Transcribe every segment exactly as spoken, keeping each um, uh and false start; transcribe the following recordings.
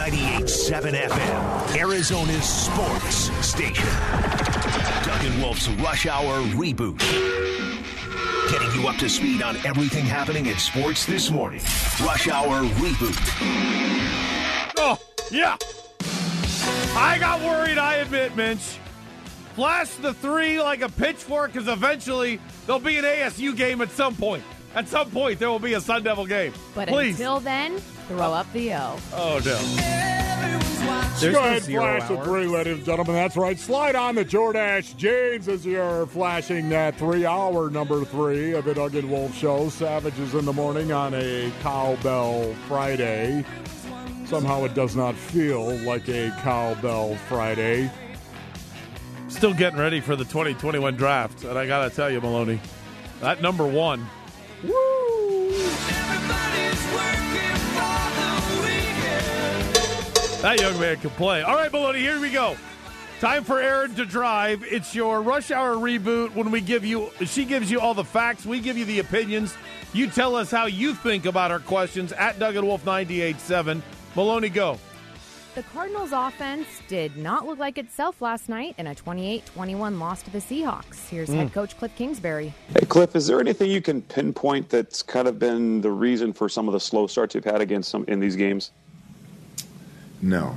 ninety-eight point seven F M, Arizona's sports station. Doug and Wolf's Rush Hour Reboot. Getting you up to speed on everything happening in sports this morning. Rush Hour Reboot. Oh, yeah. I got worried, I admit, Minch. Flash the three like a pitchfork, because eventually there'll be an A S U game at some point. At some point, there will be a Sun Devil game. But Please. Until then, throw up the O. Oh, no. There's Go ahead, flash the three, ladies and gentlemen. That's right. Slide on the Jordache James as you're flashing that three-hour number three of the Doug and Wolf Show. Savages in the morning on a Cowbell Friday. Somehow it does not feel like a Cowbell Friday. Still getting ready for the twenty twenty-one draft, and I got to tell you, Maloney, that number one. Woo! That young man can play. All right, Maloney, here we go. Time for Aaron to drive. It's your Rush Hour Reboot. When we give you, she gives you all the facts. We give you the opinions. You tell us how you think about our questions at Doug and Wolf ninety-eight point seven. Maloney, go. The Cardinals' offense did not look like itself last night in a twenty-eight twenty-one loss to the Seahawks. Here's mm. head coach Cliff Kingsbury. Hey, Cliff, is there anything you can pinpoint that's kind of been the reason for some of the slow starts you've had against some in these games? No.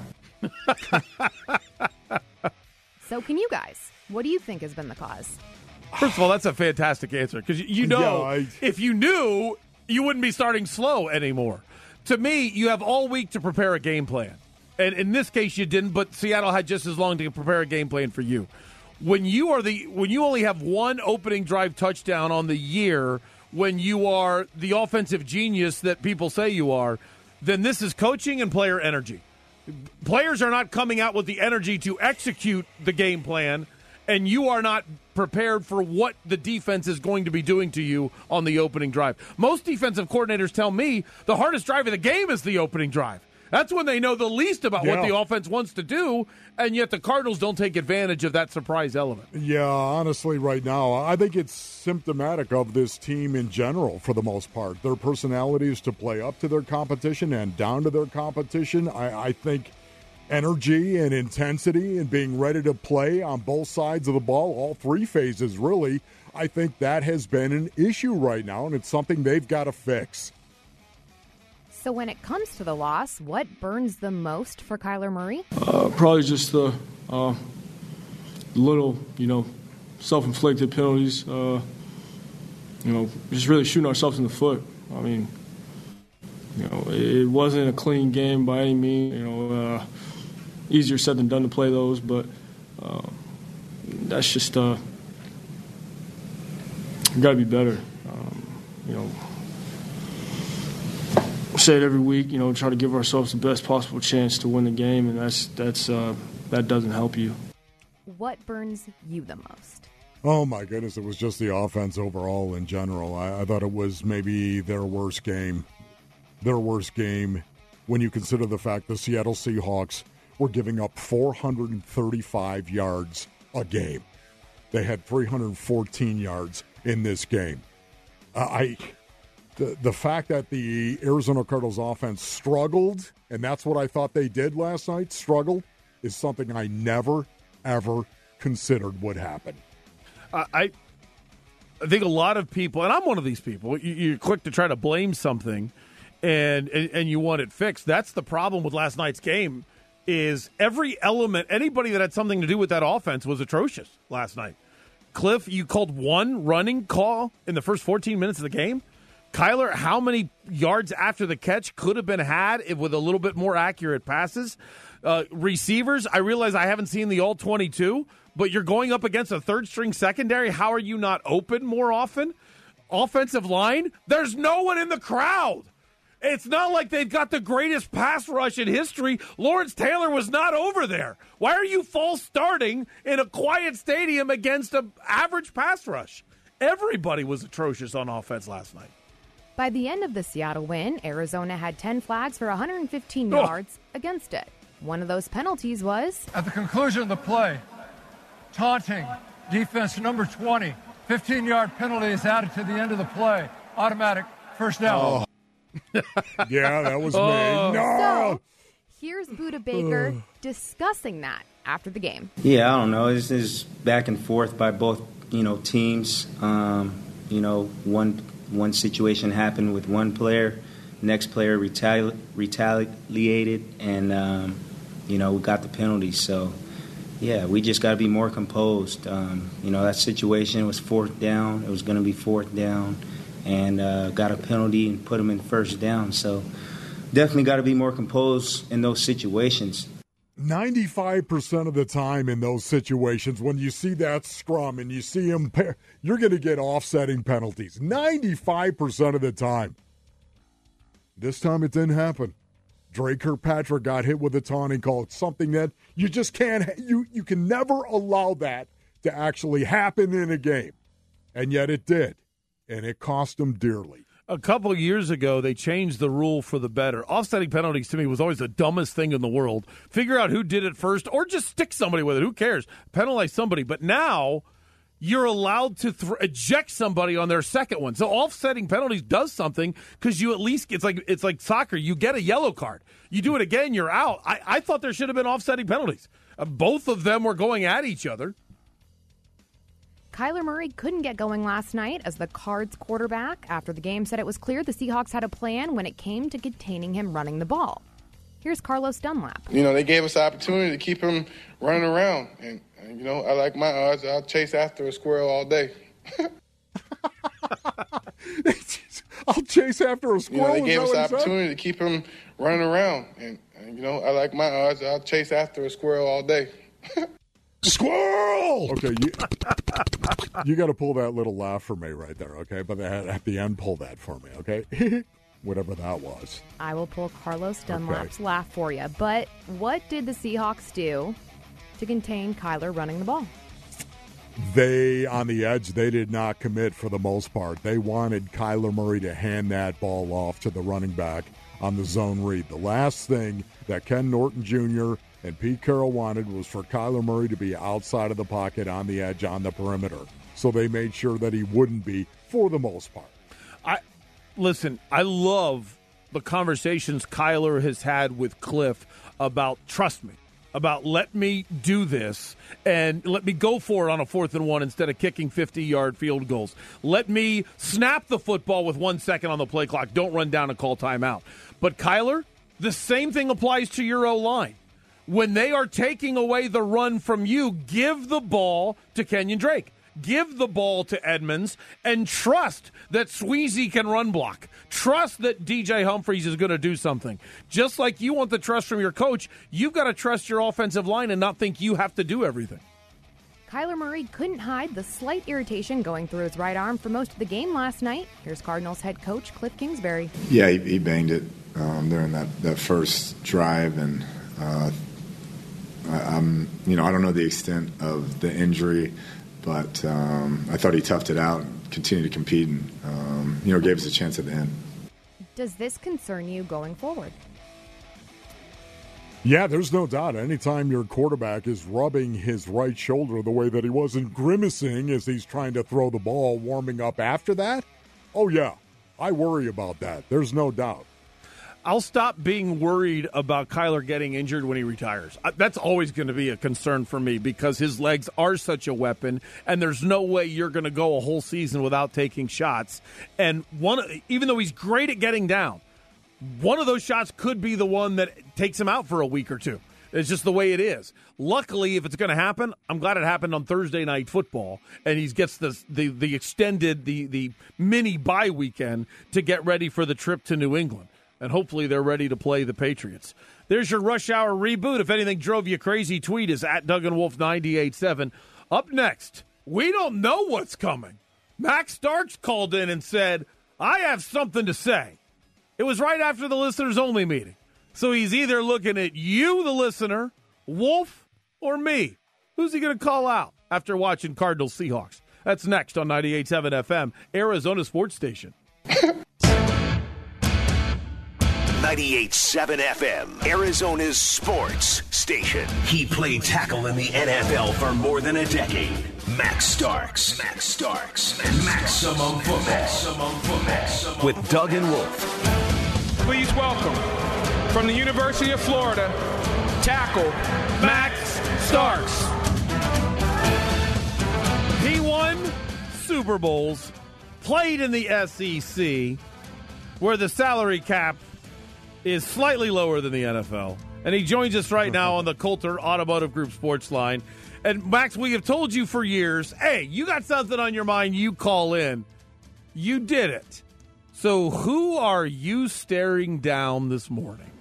So can you guys? What do you think has been the cause? First of all, that's a fantastic answer, because you know yeah, I... if you knew, you wouldn't be starting slow anymore. To me, you have all week to prepare a game plan. And in this case, you didn't, but Seattle had just as long to prepare a game plan for you. When you are the when you only have one opening drive touchdown on the year, when you are the offensive genius that people say you are, then this is coaching and player energy. Players are not coming out with the energy to execute the game plan, and you are not prepared for what the defense is going to be doing to you on the opening drive. Most defensive coordinators tell me the hardest drive of the game is the opening drive. That's when they know the least about yeah. what the offense wants to do, and yet the Cardinals don't take advantage of that surprise element. Yeah, honestly, right now, I think it's symptomatic of this team in general for the most part. Their personalities to play up to their competition and down to their competition. I, I think energy and intensity and being ready to play on both sides of the ball, all three phases really, I think that has been an issue right now, and it's something they've got to fix. So when it comes to the loss, what burns the most for Kyler Murray? Uh, probably just the uh, little, you know, self-inflicted penalties. Uh, you know, just really shooting ourselves in the foot. I mean, you know, it wasn't a clean game by any means. You know, uh, easier said than done to play those, but uh, that's just uh, got to be better. Um, you know. Say it every week, you know, try to give ourselves the best possible chance to win the game, and that's that's uh, that doesn't help you. What burns you the most? Oh, my goodness, it was just the offense overall in general. I, I thought it was maybe their worst game. Their worst game when you consider the fact the Seattle Seahawks were giving up four hundred thirty-five yards a game. They had three hundred fourteen yards in this game. Uh, I... The, the fact that the Arizona Cardinals offense struggled, and that's what I thought they did last night, struggle, is something I never, ever considered would happen. Uh, I I think a lot of people, and I'm one of these people, you, you're quick to try to blame something, and, and, and you want it fixed. That's the problem with last night's game, is every element, anybody that had something to do with that offense was atrocious last night. Cliff, you called one running call in the first fourteen minutes of the game? Kyler, how many yards after the catch could have been had with a little bit more accurate passes? Uh, receivers, I realize I haven't seen the all twenty-two, but you're going up against a third-string secondary. How are you not open more often? Offensive line, there's no one in the crowd. It's not like they've got the greatest pass rush in history. Lawrence Taylor was not over there. Why are you false starting in a quiet stadium against an average pass rush? Everybody was atrocious on offense last night. By the end of the Seattle win, Arizona had ten flags for one hundred fifteen oh. yards against it. One of those penalties was... At the conclusion of the play, taunting, defense number twenty, fifteen-yard penalty is added to the end of the play. Automatic first down. Oh. Yeah, that was oh. me. No! Here's Budda Baker discussing that after the game. Yeah, I don't know. It's, it's back and forth by both, you know, teams. Um, you know, one one situation happened with one player, next player retali- retaliated, and um, you know, we got the penalty. So, yeah, we just got to be more composed. Um, you know, that situation was fourth down. It was going to be fourth down, and uh, got a penalty and put them in first down. So, definitely got to be more composed in those situations. ninety-five percent of the time in those situations, when you see that scrum and you see him, you're going to get offsetting penalties. ninety-five percent of the time. This time it didn't happen. Dre Kirkpatrick got hit with a taunting call. It's something that you just can't, you, you can never allow that to actually happen in a game. And yet it did. And it cost him dearly. A couple of years ago, they changed the rule for the better. Offsetting penalties, to me, was always the dumbest thing in the world. Figure out who did it first, or just stick somebody with it. Who cares? Penalize somebody. But now, you're allowed to th- eject somebody on their second one. So offsetting penalties does something, because you at least, it's like it's like soccer. You get a yellow card. You do it again, you're out. I, I thought there should have been offsetting penalties. Uh, both of them were going at each other. Kyler Murray couldn't get going last night as the Cards quarterback after the game said it was clear the Seahawks had a plan when it came to containing him running the ball. Here's Carlos Dunlap. You know, they gave us the opportunity to keep him running around. And, and you know, I like my odds. I'll chase after a squirrel all day. I'll chase after a squirrel. You know, they gave us the opportunity to keep him running around. And, and, you know, I like my odds. I'll chase after a squirrel all day. Squirrel! Okay, you, you got to pull that little laugh for me right there, okay? But at the end, pull that for me, okay? Whatever that was. I will pull Carlos Dunlap's okay. laugh for you. But what did the Seahawks do to contain Kyler running the ball? They, on the edge, they did not commit for the most part. They wanted Kyler Murray to hand that ball off to the running back on the zone read. The last thing that Ken Norton Junior and Pete Carroll wanted was for Kyler Murray to be outside of the pocket on the edge on the perimeter. So they made sure that he wouldn't be for the most part. I listen, I love the conversations Kyler has had with Cliff about trust me, about let me do this and let me go for it on a fourth and one instead of kicking fifty-yard field goals. Let me snap the football with one second on the play clock. Don't run down and call timeout. But Kyler, the same thing applies to your O-line. When they are taking away the run from you, give the ball to Kenyon Drake. Give the ball to Edmonds and trust that Sweezy can run block. Trust that D J Humphries is going to do something. Just like you want the trust from your coach, you've got to trust your offensive line and not think you have to do everything. Kyler Murray couldn't hide the slight irritation going through his right arm for most of the game last night. Here's Cardinals head coach Cliff Kingsbury. Yeah, he, he banged it um, during that, that first drive, and uh, I, I'm, you know, I don't know the extent of the injury, but um, I thought he toughed it out, continued to compete, and um, you know, gave us a chance at the end. Does this concern you going forward? Yeah, there's no doubt. Anytime your quarterback is rubbing his right shoulder the way that he was and grimacing as he's trying to throw the ball, warming up after that, oh, yeah, I worry about that. There's no doubt. I'll stop being worried about Kyler getting injured when he retires. That's always going to be a concern for me because his legs are such a weapon, and there's no way you're going to go a whole season without taking shots. And one, even though he's great at getting down, one of those shots could be the one that takes him out for a week or two. It's just the way it is. Luckily, if it's going to happen, I'm glad it happened on Thursday Night Football, and he gets the the, the extended, the, the mini bye weekend to get ready for the trip to New England. And hopefully they're ready to play the Patriots. There's your Rush Hour reboot. If anything drove you crazy, tweet is at Doug and Wolf ninety-eight seven. Up next, we don't know what's coming. Max Starks called in and said, I have something to say. It was right after the listeners-only meeting. So he's either looking at you, the listener, Wolf, or me. Who's he going to call out after watching Cardinals Seahawks? That's next on ninety-eight seven F M, Arizona Sports Station. ninety-eight seven F M, Arizona's sports station. He played tackle in the N F L for more than a decade. Max Starks. Max Starks. Maximum football. Maximum football. With Doug and Wolf. Please welcome from the University of Florida, tackle Max Starks. He won Super Bowls, played in the S E C, where the salary cap is slightly lower than the N F L. And he joins us right now on the Coulter Automotive Group Sports Line. And, Max, we have told you for years, hey, you got something on your mind, you call in. You did it. So who are you staring down this morning?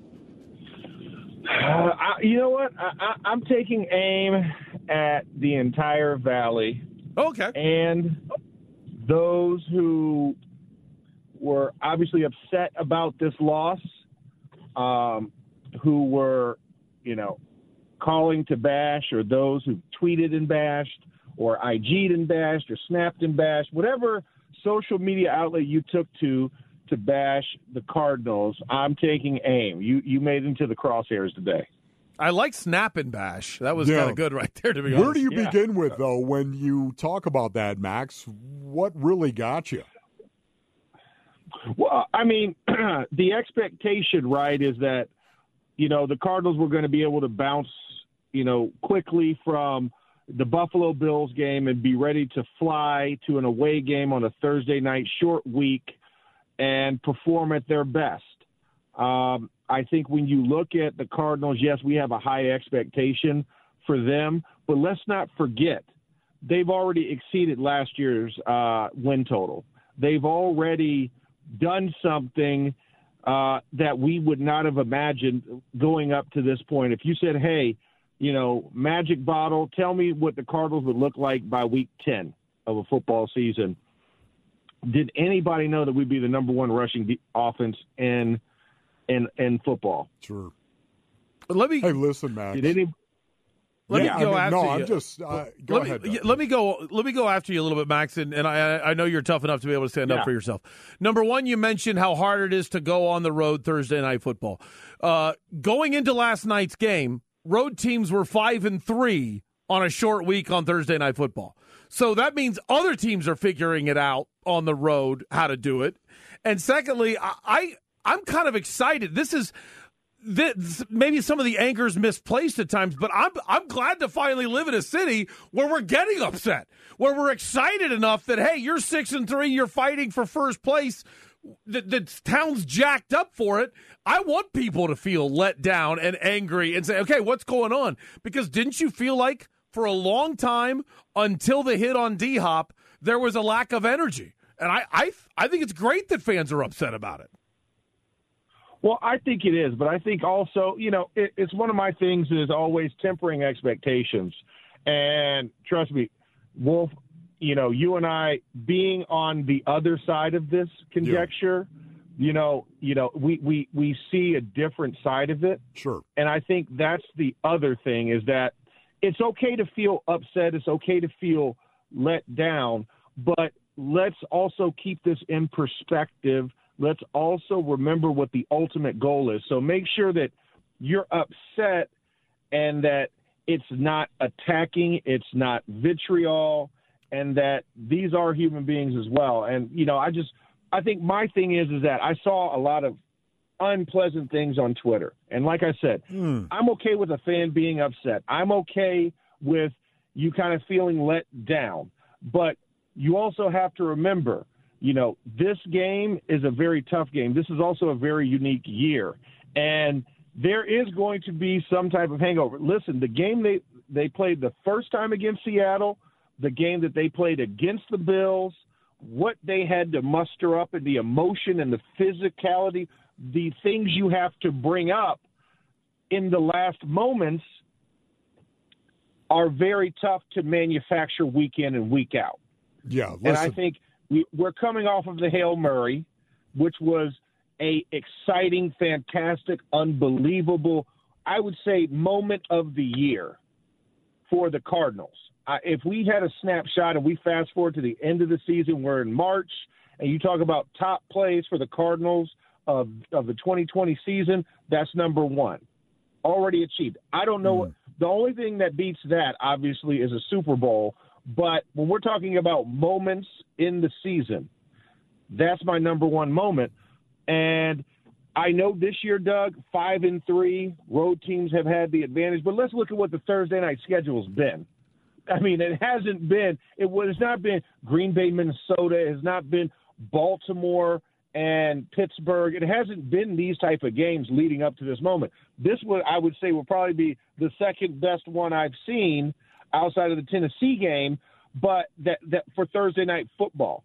Uh, I, you know what? I, I, I'm taking aim at the entire Valley. Okay. And those who were obviously upset about this loss, um, who were, you know, calling to bash, or those who tweeted and bashed, or I G'd and bashed, or snapped and bashed, whatever social media outlet you took to to bash the Cardinals, I'm taking aim. You you made into the crosshairs today. I like snap and bash. That was Yeah. kind of good right there, to be honest. Where do you Yeah. begin with, though, when you talk about that, Max? What really got you? Well, I mean, the expectation, right, is that, you know, the Cardinals were going to be able to bounce, you know, quickly from the Buffalo Bills game and be ready to fly to an away game on a Thursday night short week and perform at their best. Um, I think when you look at the Cardinals, yes, we have a high expectation for them, but let's not forget they've already exceeded last year's uh, win total. They've already done something uh, that we would not have imagined going up to this point. If you said, hey, you know, magic bottle, tell me what the Cardinals would look like by week ten of a football season, did anybody know that we'd be the number one rushing de- offense in in in football? Sure. Let me Hey, listen, Max. Did any? Let Yeah, me go I mean, after no, you. I'm just uh, go let ahead. Me, Doug. yeah, let me go. Let me go after you a little bit, Max, and, and I, I know you're tough enough to be able to stand Yeah. up for yourself. Number one, you mentioned how hard it is to go on the road Thursday night football. Uh, going into last night's game, road teams were five and three on a short week on Thursday night football. So that means other teams are figuring it out on the road how to do it. And secondly, I, I I'm kind of excited. This is. This, maybe some of the anger is misplaced at times, but I'm I'm glad to finally live in a city where we're getting upset, where we're excited enough that, hey, you're six and three, you're fighting for first place, the, the town's jacked up for it. I want people to feel let down and angry and say, okay, what's going on? Because didn't you feel like for a long time until the hit on D-Hop, there was a lack of energy? And I I, I think it's great that fans are upset about it. Well, I think it is, but I think also, you know, it, it's one of my things is always tempering expectations. And trust me, Wolf, you know, you and I being on the other side of this conjecture, yeah. you know, you know, we, we, we see a different side of it. Sure. And I think that's the other thing is that it's okay to feel upset. It's okay to feel let down, but let's also keep this in perspective. Let's also remember what the ultimate goal is. So make sure that you're upset and that it's not attacking, it's not vitriol, and that these are human beings as well. And, you know, I just – I think my thing is is that I saw a lot of unpleasant things on Twitter. And like I said, mm. I'm okay with a fan being upset. I'm okay with you kind of feeling let down. But you also have to remember – you know, this game is a very tough game. This is also a very unique year. And there is going to be some type of hangover. Listen, the game they, they played the first time against Seattle, the game that they played against the Bills, what they had to muster up and the emotion and the physicality, the things you have to bring up in the last moments are very tough to manufacture week in and week out. Yeah, listen. And I think – We, we're coming off of the Hail Murray, which was a exciting, fantastic, unbelievable, I would say, moment of the year for the Cardinals. Uh, if we had a snapshot and we fast forward to the end of the season, we're in March, and you talk about top plays for the Cardinals of, of the twenty twenty season, that's number one. Already achieved. I don't know. Mm. The only thing that beats that, obviously, is a Super Bowl. But when we're talking about moments in the season, that's my number one moment. And I know this year, Doug, five and three, road teams have had the advantage, but let's look at what the Thursday night schedule's been. I mean, it hasn't been, it has not been Green Bay, Minnesota, it has not been Baltimore and Pittsburgh. It hasn't been these type of games leading up to this moment. This would, I would say, will probably be the second best one I've seen outside of the Tennessee game, but that, that for Thursday night football.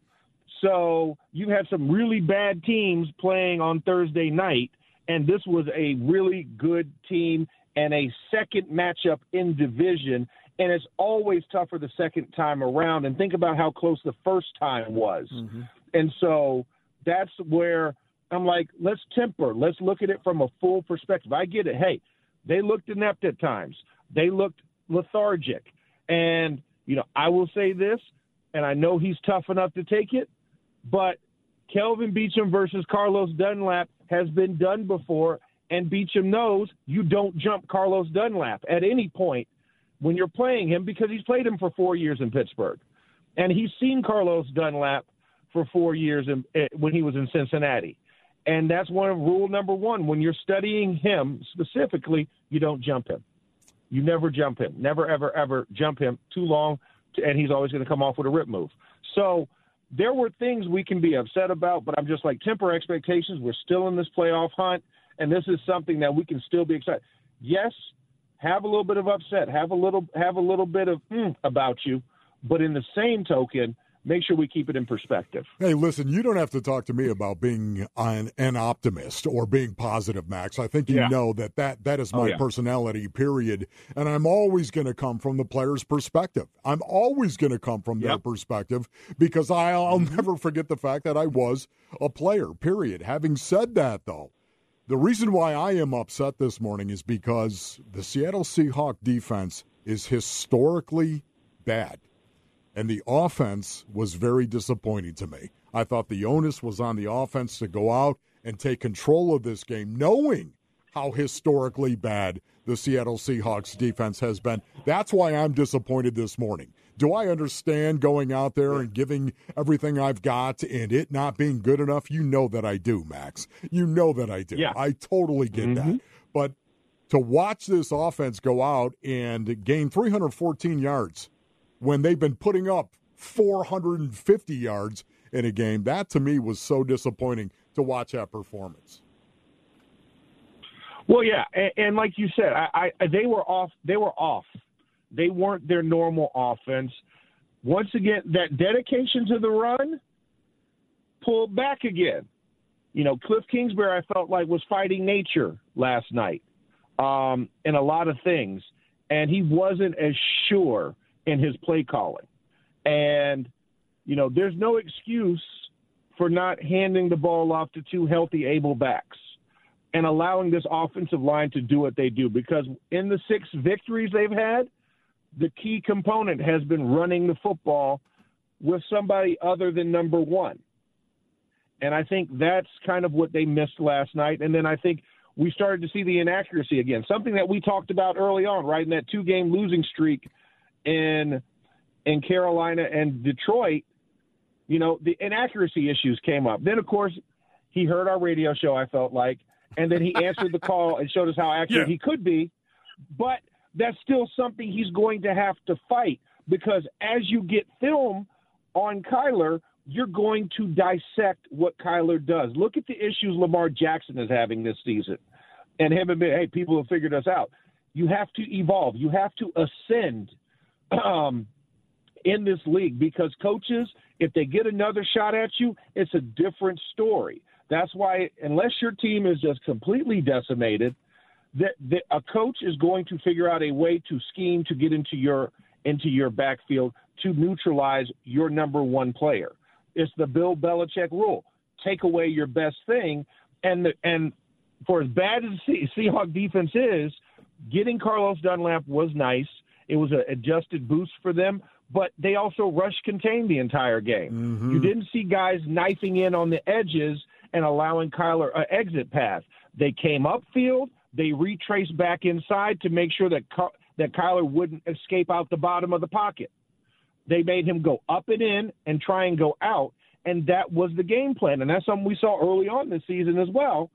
So you have some really bad teams playing on Thursday night, and this was a really good team and a second matchup in division, and it's always tougher the second time around. And think about how close the first time was. Mm-hmm. And so that's where I'm like, let's temper. Let's look at it from a full perspective. I get it. Hey, they looked inept at times. They looked lethargic. And, you know, I will say this, and I know he's tough enough to take it, but Kelvin Beachum versus Carlos Dunlap has been done before, and Beachum knows you don't jump Carlos Dunlap at any point when you're playing him because he's played him for four years in Pittsburgh. And he's seen Carlos Dunlap for four years in, when he was in Cincinnati. And that's one of rule number one. When you're studying him specifically, you don't jump him. You never jump him. Never, ever, ever jump him too long, to, and he's always going to come off with a rip move. So there were things we can be upset about, but I'm just like, temper expectations. We're still in this playoff hunt, and this is something that we can still be excited. Yes, have a little bit of upset, have a little have a little bit of mm, about you, but in the same token, make sure we keep it in perspective. Hey, listen, you don't have to talk to me about being an, an optimist or being positive, Max. I think you yeah. know that, that that is my oh, yeah. personality, period. And I'm always going to come from the player's perspective. I'm always going to come from yep. their perspective because I'll, I'll mm-hmm. never forget the fact that I was a player, period. Having said that, though, the reason why I am upset this morning is because the Seattle Seahawks defense is historically bad. And the offense was very disappointing to me. I thought the onus was on the offense to go out and take control of this game, knowing how historically bad the Seattle Seahawks defense has been. That's why I'm disappointed this morning. Do I understand going out there and giving everything I've got and it not being good enough? You know that I do, Max. You know that I do. Yeah. I totally get mm-hmm. that. But to watch this offense go out and gain three hundred fourteen yards when they've been putting up four hundred fifty yards in a game, that to me was so disappointing to watch that performance. Well, yeah, and, and like you said, I, I, they were off. They were off. They weren't their normal offense. Once again, that dedication to the run pulled back again. You know, Cliff Kingsbury, I felt like, was fighting nature last night um, in a lot of things, and he wasn't as sure in his play calling. And, you know, there's no excuse for not handing the ball off to two healthy, able backs and allowing this offensive line to do what they do. Because in the six victories they've had, the key component has been running the football with somebody other than number one. And I think that's kind of what they missed last night. And then I think we started to see the inaccuracy again, something that we talked about early on, right, in that two-game losing streak in in Carolina and Detroit. You know, the inaccuracy issues came up. Then, of course, he heard our radio show, I felt like, and then he answered the call and showed us how accurate yeah. he could be. But that's still something he's going to have to fight, because as you get film on Kyler, you're going to dissect what Kyler does. Look at the issues Lamar Jackson is having this season. And him admit, hey, people have figured us out. You have to evolve. You have to ascend um, in this league, because coaches, if they get another shot at you, it's a different story. That's why, unless your team is just completely decimated, that, that a coach is going to figure out a way to scheme to get into your into your backfield to neutralize your number one player. It's the Bill Belichick rule: take away your best thing. And the, and for as bad as the Seahawks defense is, getting Carlos Dunlap was nice. It was an adjusted boost for them, but they also rush contained the entire game. Mm-hmm. You didn't see guys knifing in on the edges and allowing Kyler an exit path. They came upfield. They retraced back inside to make sure that that Kyler wouldn't escape out the bottom of the pocket. They made him go up and in and try and go out, and that was the game plan. And that's something we saw early on this season as well,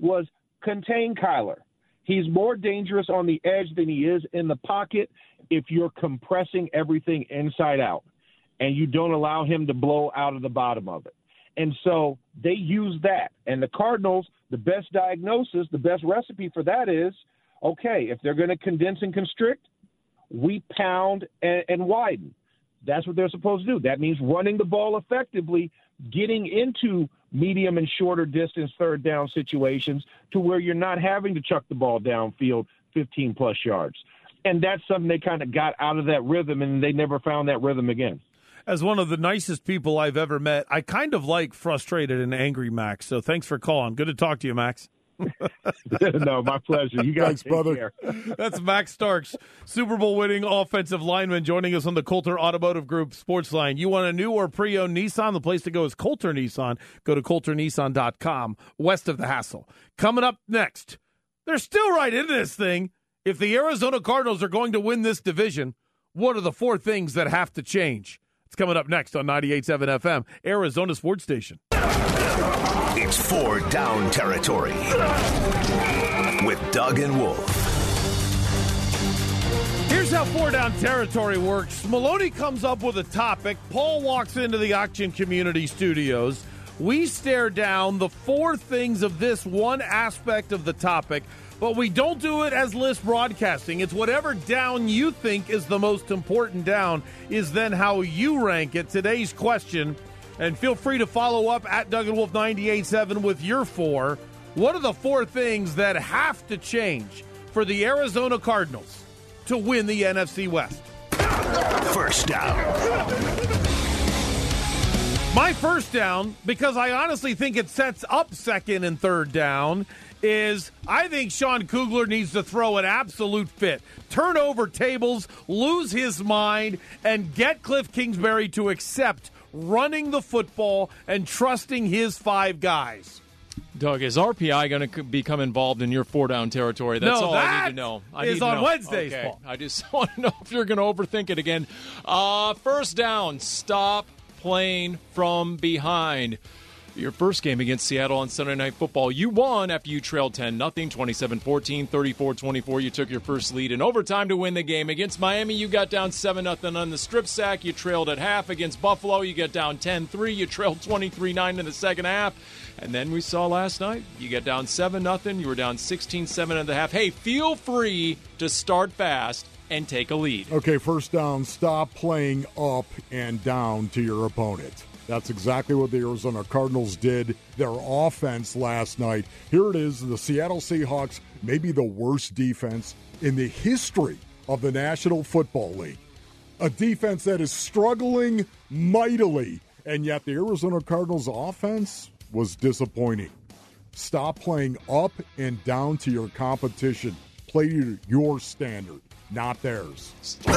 was contain Kyler. He's more dangerous on the edge than he is in the pocket if you're compressing everything inside out and you don't allow him to blow out of the bottom of it. And so they use that. And the Cardinals, the best diagnosis, the best recipe for that is, okay, if they're going to condense and constrict, we pound and, and widen. That's what they're supposed to do. That means running the ball effectively, getting into medium and shorter distance third down situations to where you're not having to chuck the ball downfield fifteen plus yards. And that's something they kind of got out of that rhythm, and they never found that rhythm again. As one of the nicest people I've ever met, I kind of like frustrated and angry Max. So thanks for calling. Good to talk to you, Max. No, my pleasure. You guys, thanks, brother. Care. That's Max Starks, Super Bowl winning offensive lineman, joining us on the Coulter Automotive Group Sports Line. You want a new or pre-owned Nissan? The place to go is Coulter Nissan. Go to coulter nissan dot com, west of the hassle. Coming up next, they're still right in this thing. If the Arizona Cardinals are going to win this division, what are the four things that have to change? It's coming up next on ninety-eight point seven F M, Arizona Sports Station. It's four down territory with Doug and Wolf. Here's how four down territory works. Maloney comes up with a topic. Paul walks into the Auction Community Studios. We stare down the four things of this one aspect of the topic, but we don't do it as list broadcasting. It's whatever down you think is the most important down is then how you rank it. Today's question, and feel free to follow up at Doug and Wolf ninety-eight point seven with your four. What are the four things that have to change for the Arizona Cardinals to win the N F C West? First down. My first down, because I honestly think it sets up second and third down, is I think Sean Kugler needs to throw an absolute fit. Turn over tables, lose his mind, and get Cliff Kingsbury to accept running the football and trusting his five guys. Doug, is R P I going to become involved in your four-down territory? That's no, all that I need to know. I is need to on know. Wednesdays, okay. Paul. I just want to know if you're going to overthink it again. Uh, first down, stop playing from behind. Your first game against Seattle on Sunday Night Football, you won after you trailed ten nothing, twenty-seven fourteen, thirty-four twenty-four. You took your first lead in overtime to win the game. Against Miami, you got down seven nothing on the strip sack. You trailed at half. Against Buffalo, you got down ten three. You trailed twenty-three nine in the second half. And then we saw last night, you get down seven nothing. You were down sixteen seven at the half. Hey, feel free to start fast and take a lead. Okay, first down, stop playing up and down to your opponent. That's exactly what the Arizona Cardinals did. Their offense last night. Here it is, the Seattle Seahawks, maybe the worst defense in the history of the National Football League. A defense that is struggling mightily, and yet the Arizona Cardinals offense was disappointing. Stop playing up and down to your competition. Play to your standard, not theirs.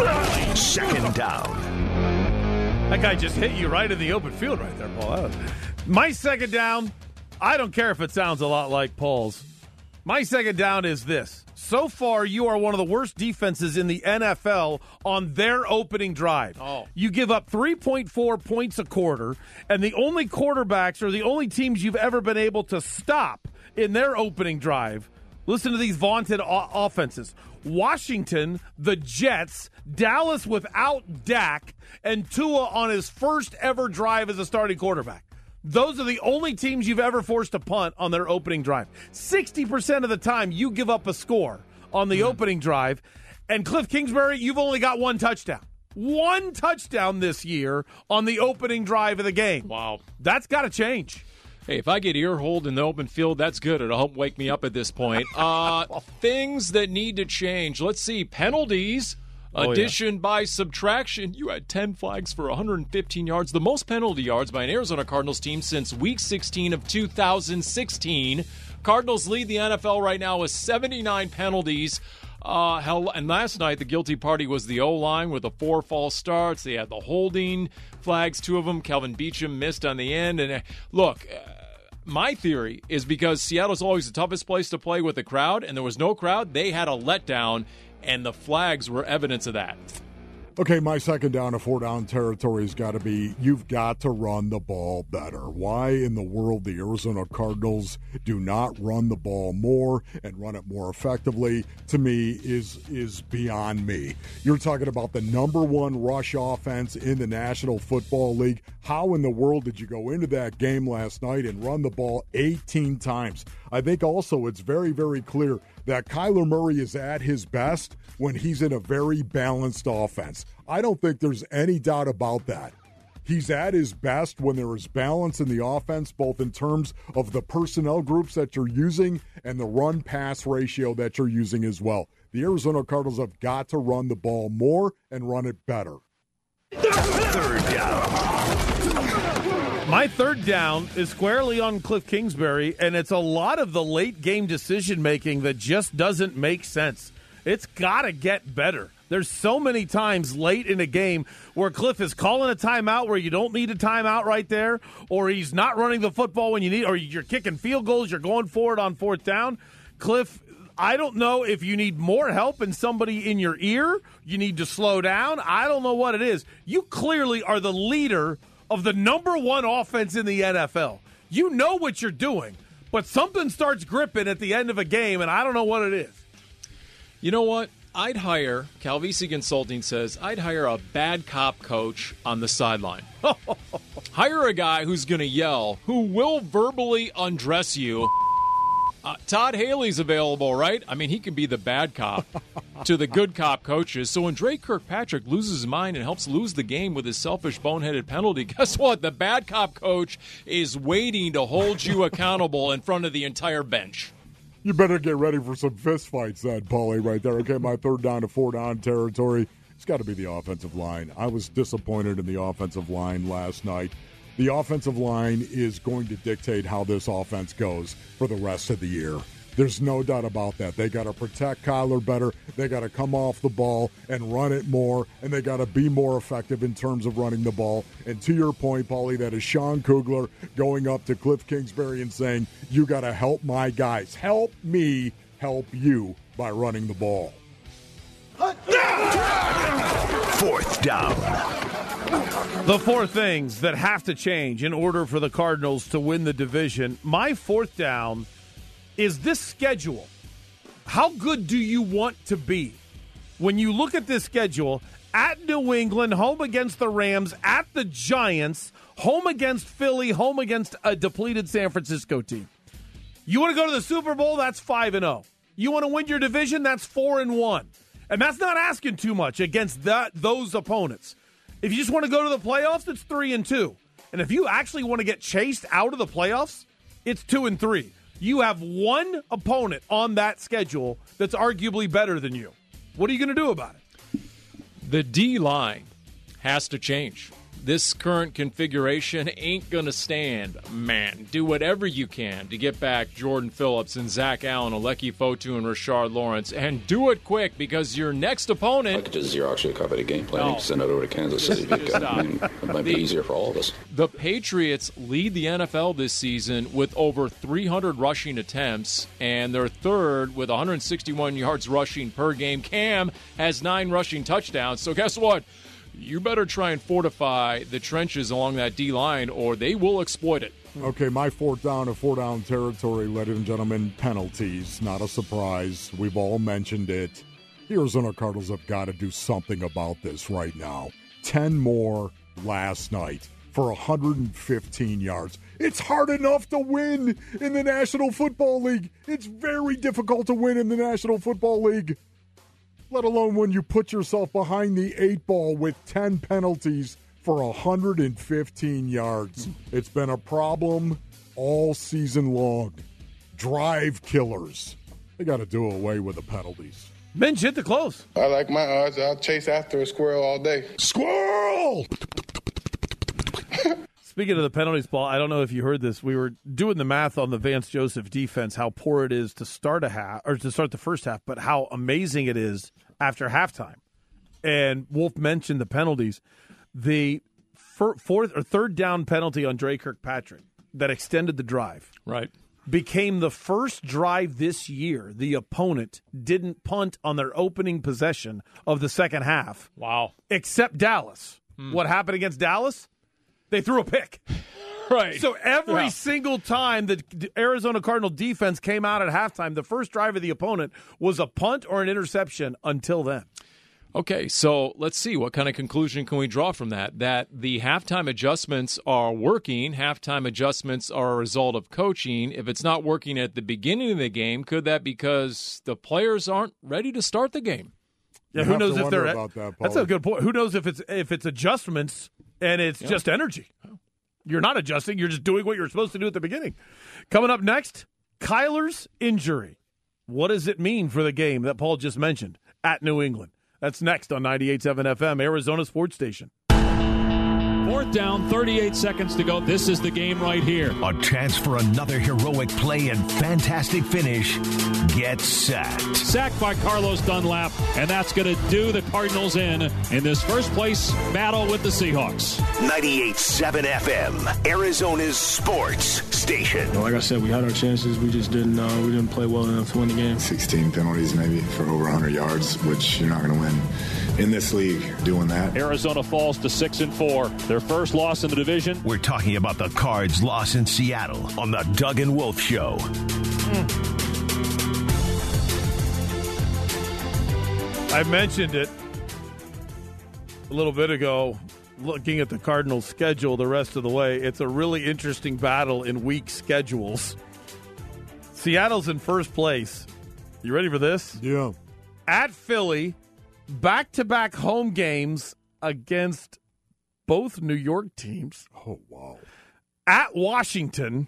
Second down. That guy just hit you right in the open field right there, Paul. My second down, I don't care if it sounds a lot like Paul's. My second down is this. So far, you are one of the worst defenses in the N F L on their opening drive. Oh. You give up three point four points a quarter, and the only quarterbacks or the only teams you've ever been able to stop in their opening drive, listen to these vaunted o- offenses. Washington, the Jets, Dallas without Dak, and Tua on his first ever drive as a starting quarterback. Those are the only teams you've ever forced to punt on their opening drive. sixty percent of the time, you give up a score on the mm-hmm. opening drive. And Cliff Kingsbury, you've only got one touchdown. One touchdown this year on the opening drive of the game. Wow. That's got to change. Hey, if I get ear-holed in the open field, that's good. It'll help wake me up at this point. Uh, things that need to change. Let's see. Penalties. Oh, Addition yeah. by subtraction. You had ten flags for one hundred fifteen yards. The most penalty yards by an Arizona Cardinals team since Week sixteen of two thousand sixteen. Cardinals lead the N F L right now with seventy-nine penalties. Uh, hell, and last night, the guilty party was the O-line with the four false starts. They had the holding flags, two of them. Kelvin Beachum missed on the end. And uh, look, uh, my theory is because Seattle's always the toughest place to play with a crowd, and there was no crowd, they had a letdown, and the flags were evidence of that. Okay, my second down to four down territory has got to be you've got to run the ball better. Why in the world the Arizona Cardinals do not run the ball more and run it more effectively, to me, is is beyond me. You're talking about the number one rush offense in the National Football League. How in the world did you go into that game last night and run the ball eighteen times? I think also it's very, very clear that Kyler Murray is at his best when he's in a very balanced offense. I don't think there's any doubt about that. He's at his best when there is balance in the offense, both in terms of the personnel groups that you're using and the run-pass ratio that you're using as well. The Arizona Cardinals have got to run the ball more and run it better. Third down. My third down is squarely on Cliff Kingsbury, and it's a lot of the late-game decision-making that just doesn't make sense. It's got to get better. There's so many times late in a game where Cliff is calling a timeout where you don't need a timeout right there, or he's not running the football when you need, or you're kicking field goals, you're going for it on fourth down. Cliff, I don't know if you need more help and somebody in your ear. You need to slow down. I don't know what it is. You clearly are the leader of the number one offense in the N F L. You know what you're doing, but something starts gripping at the end of a game, and I don't know what it is. You know what? I'd hire, Calvisi Consulting says, I'd hire a bad cop coach on the sideline. Hire a guy who's going to yell, who will verbally undress you. Uh, Todd Haley's available, right? I mean, he can be the bad cop to the good cop coaches. So when Drake Kirkpatrick loses his mind and helps lose the game with his selfish, boneheaded penalty, guess what? The bad cop coach is waiting to hold you accountable in front of the entire bench. You better get ready for some fist fights then, Paulie, right there. Okay, my third down to four down territory. It's got to be the offensive line. I was disappointed in the offensive line last night. The offensive line is going to dictate how this offense goes for the rest of the year. There's no doubt about that. They got to protect Kyler better. They got to come off the ball and run it more, and they got to be more effective in terms of running the ball. And to your point, Paulie, that is Sean Kugler going up to Cliff Kingsbury and saying, you got to help my guys. Help me help you by running the ball. Fourth down. The four things that have to change in order for the Cardinals to win the division. My fourth down is this schedule. How good do you want to be? When you look at this schedule, at New England, home against the Rams, at the Giants, home against Philly, home against a depleted San Francisco team. You want to go to the Super Bowl? That's five and oh. You want to win your division? That's four and one. And that's not asking too much against that those opponents. If you just want to go to the playoffs, it's three and two. And if you actually want to get chased out of the playoffs, it's two and three. You have one opponent on that schedule that's arguably better than you. What are you going to do about it? The D-line has to change. This current configuration ain't going to stand, man. Do whatever you can to get back Jordan Phillips and Zach Allen, Aleki Fotu, and Rashard Lawrence. And do it quick because your next opponent... I could just Xerox you a copy of the game plan and send it over to Kansas City. I mean, it might be easier for all of us. The Patriots lead the N F L this season with over three hundred rushing attempts, and they're third with one hundred sixty-one yards rushing per game. Cam has nine rushing touchdowns. So guess what? You better try and fortify the trenches along that D-line, or they will exploit it. Okay, my fourth down to four down territory, ladies and gentlemen, penalties. Not a surprise. We've all mentioned it. The Arizona Cardinals have got to do something about this right now. Ten more last night for one hundred fifteen yards. It's hard enough to win in the National Football League. It's very difficult to win in the National Football League, let alone when you put yourself behind the eight ball with ten penalties for one hundred fifteen yards. It's been a problem all season long. Drive killers. They got to do away with the penalties. Minch, hit the close. I like my odds. I'll chase after a squirrel all day. Squirrel! Speaking of the penalties, Paul, I don't know if you heard this. We were doing the math on the Vance Joseph defense, how poor it is to start a half or to start the first half, but how amazing it is after halftime. And Wolf mentioned the penalties. The fourth or third down penalty on Drake Kirkpatrick that extended the drive. Right. became the first drive this year the opponent didn't punt on their opening possession of the second half. Wow. Except Dallas. Hmm. What happened against Dallas? They threw a pick. Right. So every Yeah. single time the Arizona Cardinal defense came out at halftime, the first drive of the opponent was a punt or an interception until then. Okay, so let's see. What kind of conclusion can we draw from that? That the halftime adjustments are working. Halftime adjustments are a result of coaching. If it's not working at the beginning of the game, could that be because the players aren't ready to start the game? Yeah, You who have knows to if wonder they're about that, That's Paul. a good point. Who knows if it's if it's adjustments and it's Yeah. just energy. You're not adjusting, you're just doing what you're supposed to do at the beginning. Coming up next, Kyler's injury. What does it mean for the game that Paul just mentioned at New England? That's next on ninety-eight point seven F M, Arizona Sports Station. Fourth down, thirty-eight seconds to go. This is the game right here. A chance for another heroic play and fantastic finish. Get sacked. Sacked by Carlos Dunlap, and that's going to do the Cardinals in in this first place battle with the Seahawks. ninety-eight point seven F M, Arizona's sports station. Like I said, we had our chances. We just didn't. Uh, we didn't play well enough to win the game. sixteen penalties maybe for over one hundred yards, which you're not going to win in this league doing that. Arizona falls to six and four. Their first loss in the division. We're talking about the Cards' loss in Seattle on the Doug and Wolf Show. I mentioned it a little bit ago, looking at the Cardinals' schedule the rest of the way. It's a really interesting battle in week schedules. Seattle's in first place. You ready for this? Yeah. At Philly, back-to-back home games against both New York teams. Oh, wow. At Washington,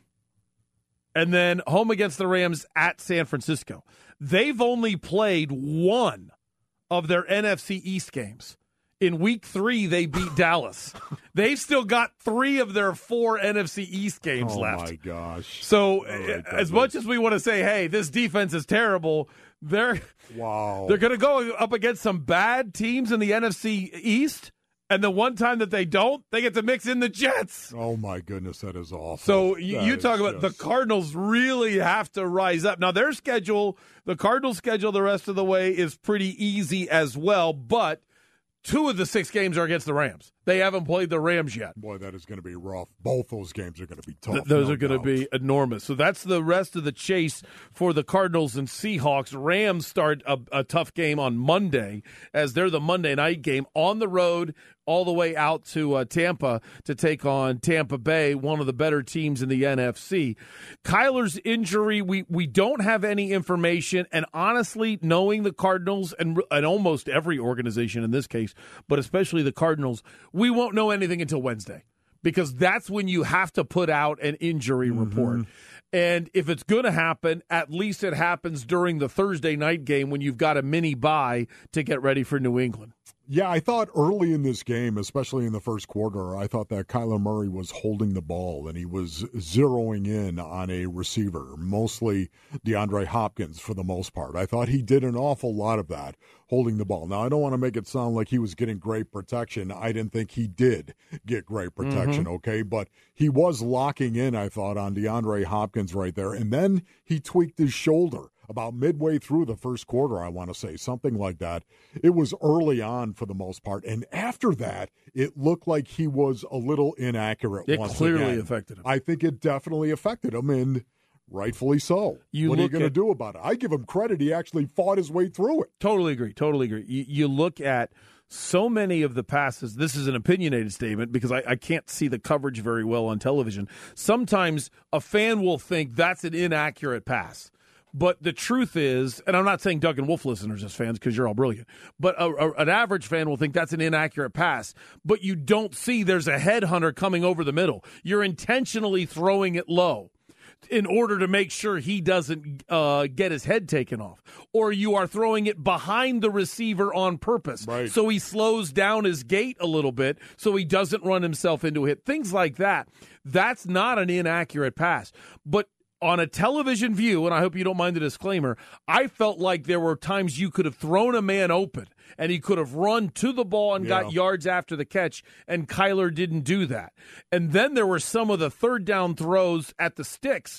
and then home against the Rams at San Francisco. They've only played one of their N F C East games. In week three, they beat Dallas. They've still got three of their four N F C East games oh left. Oh, my gosh. So right, as much as we want to say, hey, this defense is terrible, they're, wow. they're going to go up against some bad teams in the N F C East. And the one time that they don't, they get to mix in the Jets. Oh, my goodness, that is awful. So you, you talk about just... the Cardinals really have to rise up. Now, their schedule, the Cardinals' schedule the rest of the way is pretty easy as well, but two of the six games are against the Rams. They haven't played the Rams yet. Boy, that is going to be rough. Both those games are going to be tough. Th- those no are going to be enormous. So that's the rest of the chase for the Cardinals and Seahawks. Rams start a, a tough game on Monday as they're the Monday night game on the road all the way out to uh, Tampa to take on Tampa Bay, one of the better teams in the N F C. Kyler's injury, we, we don't have any information, and honestly, knowing the Cardinals and, and almost every organization in this case, but especially the Cardinals, we won't know anything until Wednesday because that's when you have to put out an injury mm-hmm. report. And if it's going to happen, at least it happens during the Thursday night game when you've got a mini bye to get ready for New England. Yeah, I thought early in this game, especially in the first quarter, I thought that Kyler Murray was holding the ball and he was zeroing in on a receiver, mostly DeAndre Hopkins for the most part. I thought he did an awful lot of that, holding the ball. Now, I don't want to make it sound like he was getting great protection. I didn't think he did get great protection, mm-hmm. okay? But he was locking in, I thought, on DeAndre Hopkins right there. And then he tweaked his shoulder. About midway through the first quarter, I want to say, something like that. It was early on for the most part. And after that, it looked like he was a little inaccurate it once clearly again. affected him. I think it definitely affected him, and rightfully so. You what are you going to at, do about it? I give him credit. He actually fought his way through it. Totally agree. Totally agree. You, you look at so many of the passes. This is an opinionated statement because I, I can't see the coverage very well on television. Sometimes a fan will think that's an inaccurate pass. But the truth is, and I'm not saying Doug and Wolf listeners as fans because you're all brilliant, but a, a, an average fan will think that's an inaccurate pass. But you don't see there's a headhunter coming over the middle. You're intentionally throwing it low in order to make sure he doesn't uh, get his head taken off. Or you are throwing it behind the receiver on purpose. Right. So he slows down his gait a little bit so he doesn't run himself into a hit. Things like that. That's not an inaccurate pass. But on a television view, and I hope you don't mind the disclaimer, I felt like there were times you could have thrown a man open and he could have run to the ball and yeah. got yards after the catch, and Kyler didn't do that. And then there were some of the third down throws at the sticks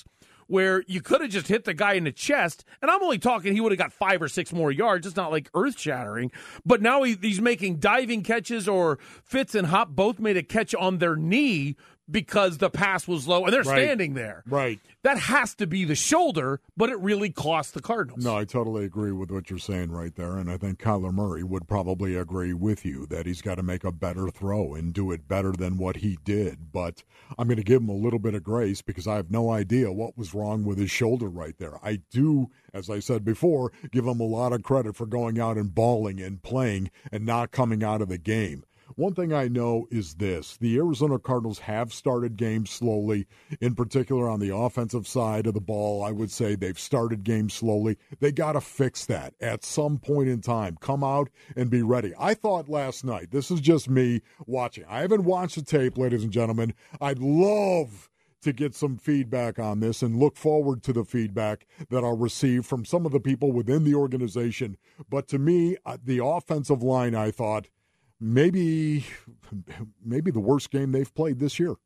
where you could have just hit the guy in the chest, and I'm only talking he would have got five or six more yards. It's not like earth-shattering. But now he, he's making diving catches, or Fitz and Hop both made a catch on their knee because the pass was low, and they're Right. standing there. Right. That has to be the shoulder, but it really cost the Cardinals. No, I totally agree with what you're saying right there, and I think Kyler Murray would probably agree with you that he's got to make a better throw and do it better than what he did. But I'm going to give him a little bit of grace because I have no idea what was wrong with his shoulder right there. I do, as I said before, give him a lot of credit for going out and balling and playing and not coming out of the game. One thing I know is this. The Arizona Cardinals have started games slowly, in particular on the offensive side of the ball. I would say they've started games slowly. They got to fix that at some point in time. Come out and be ready. I thought last night, this is just me watching. I haven't watched the tape, ladies and gentlemen. I'd love to get some feedback on this and look forward to the feedback that I'll receive from some of the people within the organization. But to me, the offensive line, I thought, Maybe maybe the worst game they've played this year.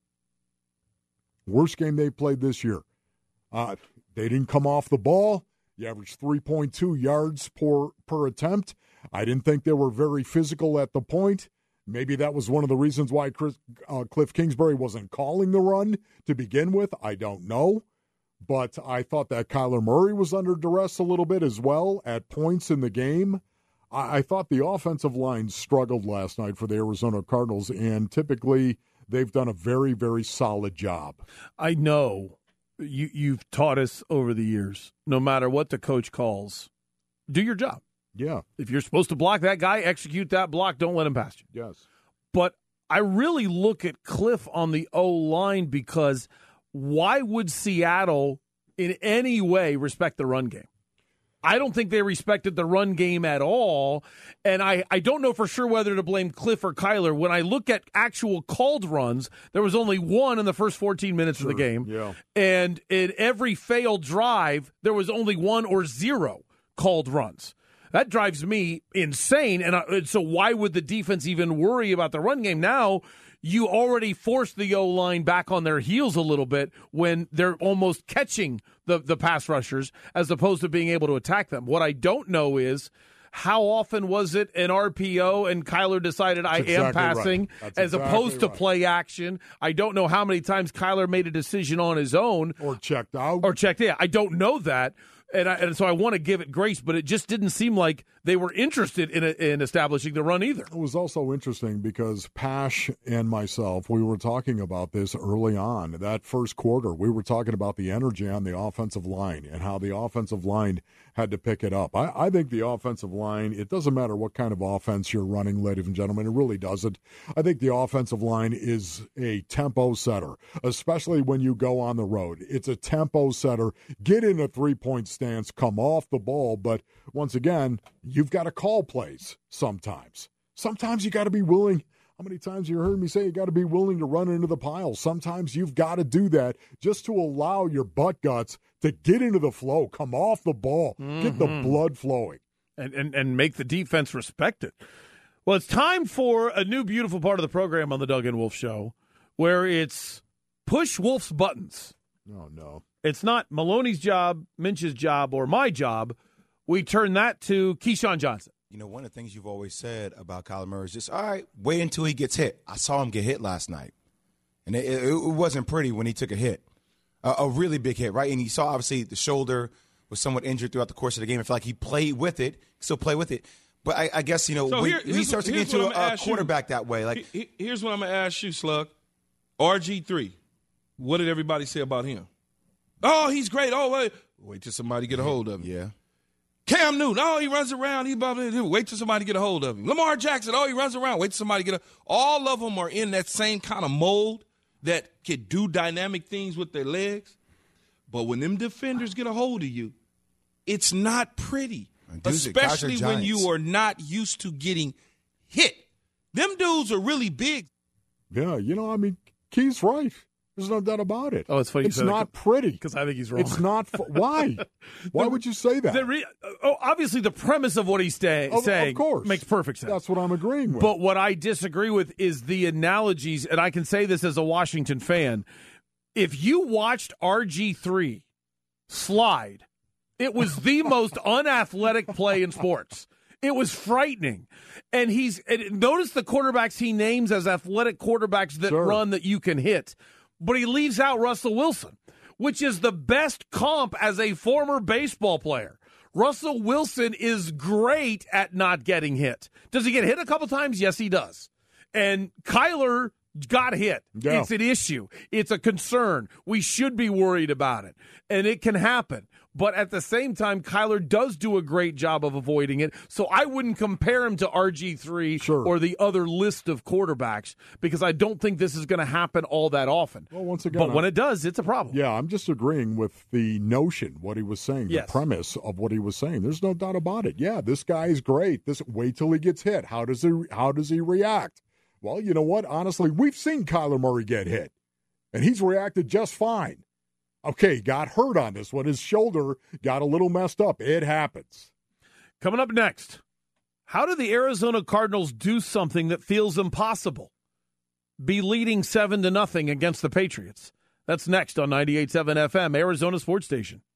Worst game they've played this year. Uh, they didn't come off the ball. You averaged three point two yards per, per attempt. I didn't think they were very physical at the point. Maybe that was one of the reasons why Chris, uh, Cliff Kingsbury wasn't calling the run to begin with. I don't know. But I thought that Kyler Murray was under duress a little bit as well at points in the game. I thought the offensive line struggled last night for the Arizona Cardinals, and typically they've done a very, very solid job. I know you, you've taught us over the years, no matter what the coach calls, do your job. Yeah. If you're supposed to block that guy, execute that block. Don't let him pass you. Yes. But I really look at Cliff on the O-line because why would Seattle in any way respect the run game? I don't think they respected the run game at all, and I, I don't know for sure whether to blame Cliff or Kyler. When I look at actual called runs, there was only one in the first fourteen minutes sure. of the game, yeah. and in every failed drive, there was only one or zero called runs. That drives me insane, and, I, and so why would the defense even worry about the run game? Now you already forced the O-line back on their heels a little bit when they're almost catching the, the pass rushers as opposed to being able to attack them. What I don't know is how often was it an R P O and Kyler decided That's I exactly am passing right. as exactly opposed to right. play action. I don't know how many times Kyler made a decision on his own. Or checked out. Or checked in. I don't know that. And, I, and so I want to give it grace, but it just didn't seem like they were interested in a, in establishing the run either. It was also interesting because Pash and myself, we were talking about this early on. That first quarter, we were talking about the energy on the offensive line and how the offensive line had to pick it up. I, I think the offensive line, it doesn't matter what kind of offense you're running, ladies and gentlemen. It really doesn't. I think the offensive line is a tempo setter, especially when you go on the road. It's a tempo setter. Get in a three-point stance, come off the ball, but once again, you've got to call plays sometimes. Sometimes you got to be willing. How many times you heard me say you got to be willing to run into the pile? Sometimes you've got to do that just to allow your butt guts to get into the flow, come off the ball, mm-hmm. get the blood flowing. And, and, and make the defense respect it. Well, it's time for a new beautiful part of the program on the Doug and Wolf Show where it's push Wolf's buttons. Oh, no. It's not Maloney's job, Minch's job, or my job. We turn that to Keyshawn Johnson. You know, one of the things you've always said about Kyler Murray is just, all right, wait until he gets hit. I saw him get hit last night, and it, it, it wasn't pretty when he took a hit, a, a really big hit, right? And you saw, obviously, the shoulder was somewhat injured throughout the course of the game. I feel like he played with it, still play with it. But I, I guess, you know, so when here, he starts to get into a, a quarterback you. that way. Like, here's what I'm going to ask you, Slug. R G three, what did everybody say about him? Oh, he's great. Oh, wait. Wait till somebody get a hold of him. Yeah. Cam Newton, oh, he runs around. He blah, blah, blah. Wait till somebody get a hold of him. Lamar Jackson, oh, he runs around. Wait till somebody get a All of them are in that same kind of mold that can do dynamic things with their legs. But when them defenders get a hold of you, it's not pretty, dudes, especially when you are not used to getting hit. Them dudes are really big. Yeah, you know, I mean, Key's right. There's no doubt about it. Oh, it's funny. It's not pretty. Because I think he's wrong. It's not. Fu- Why? Why the, would you say that? The re- oh, obviously, the premise of what he's sta- of, saying of course. makes perfect sense. That's what I'm agreeing with. But what I disagree with is the analogies, and I can say this as a Washington fan. If you watched R G three slide. It was the most unathletic play in sports. It was frightening. And he's and notice the quarterbacks he names as athletic quarterbacks that Sure. run that you can hit. But he leaves out Russell Wilson, which is the best comp as a former baseball player. Russell Wilson is great at not getting hit. Does he get hit a couple times? Yes, he does. And Kyler got hit. Yeah. It's an issue. It's a concern. We should be worried about it. And it can happen. But at the same time, Kyler does do a great job of avoiding it. So I wouldn't compare him to R G three Sure. or the other list of quarterbacks because I don't think this is going to happen all that often. Well, once again, but when I- it does, it's a problem. Yeah, I'm just agreeing with the notion, what he was saying, Yes. the premise of what he was saying. There's no doubt about it. Yeah, this guy is great. This wait till he gets hit. How does he how does he react? Well, you know what? Honestly, we've seen Kyler Murray get hit, and he's reacted just fine. Okay, got hurt on this one. His shoulder got a little messed up. It happens. Coming up next, how do the Arizona Cardinals do something that feels impossible? Be leading seven to nothing against the Patriots. That's next on ninety-eight point seven F M, Arizona Sports Station.